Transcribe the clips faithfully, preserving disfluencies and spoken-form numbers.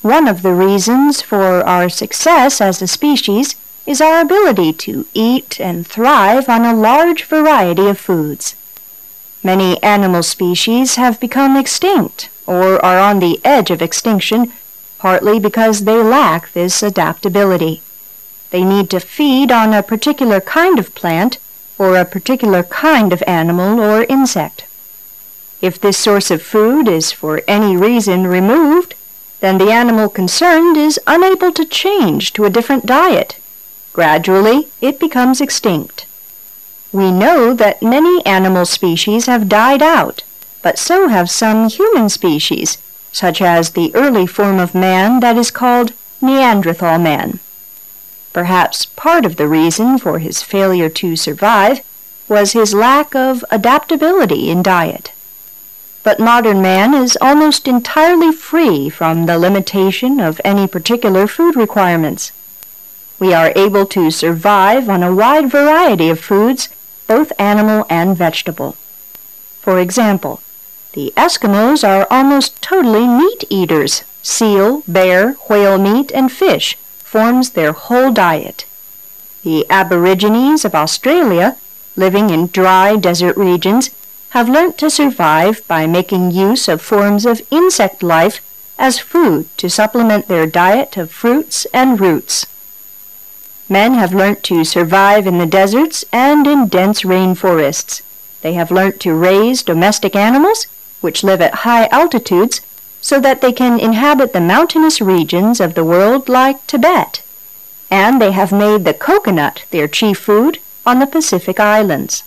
One of the reasons for our success as a species is our ability to eat and thrive on a large variety of foods. Many animal species have become extinct or are on the edge of extinction, partly because they lack this adaptability. They need to feed on a particular kind of plant or a particular kind of animal or insect. If this source of food is for any reason removed, then the animal concerned is unable to change to a different diet. Gradually, it becomes extinct. We know that many animal species have died out, but so have some human species, such as the early form of man that is called Neanderthal man. Perhaps part of the reason for his failure to survive was his lack of adaptability in diet. But modern man is almost entirely free from the limitation of any particular food requirements. We are able to survive on a wide variety of foods, both animal and vegetable. For example, the Eskimos are almost totally meat eaters. Seal, bear, whale meat, and fish forms their whole diet. The Aborigines of Australia, living in dry desert regions, have learnt to survive by making use of forms of insect life as food to supplement their diet of fruits and roots. Men have learnt to survive in the deserts and in dense rainforests. They have learnt to raise domestic animals, which live at high altitudes, so that they can inhabit the mountainous regions of the world like Tibet. And they have made the coconut their chief food on the Pacific Islands.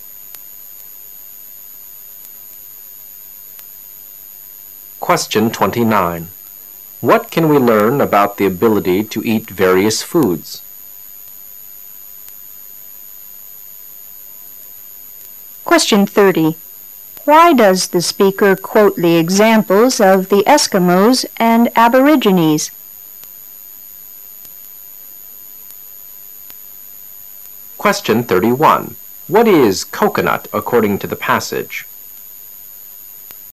Question twenty-nine. What can we learn about the ability to eat various foods? Question thirty. Why does the speaker quote the examples of the Eskimos and Aborigines? Question thirty-one. What is coconut according to the passage?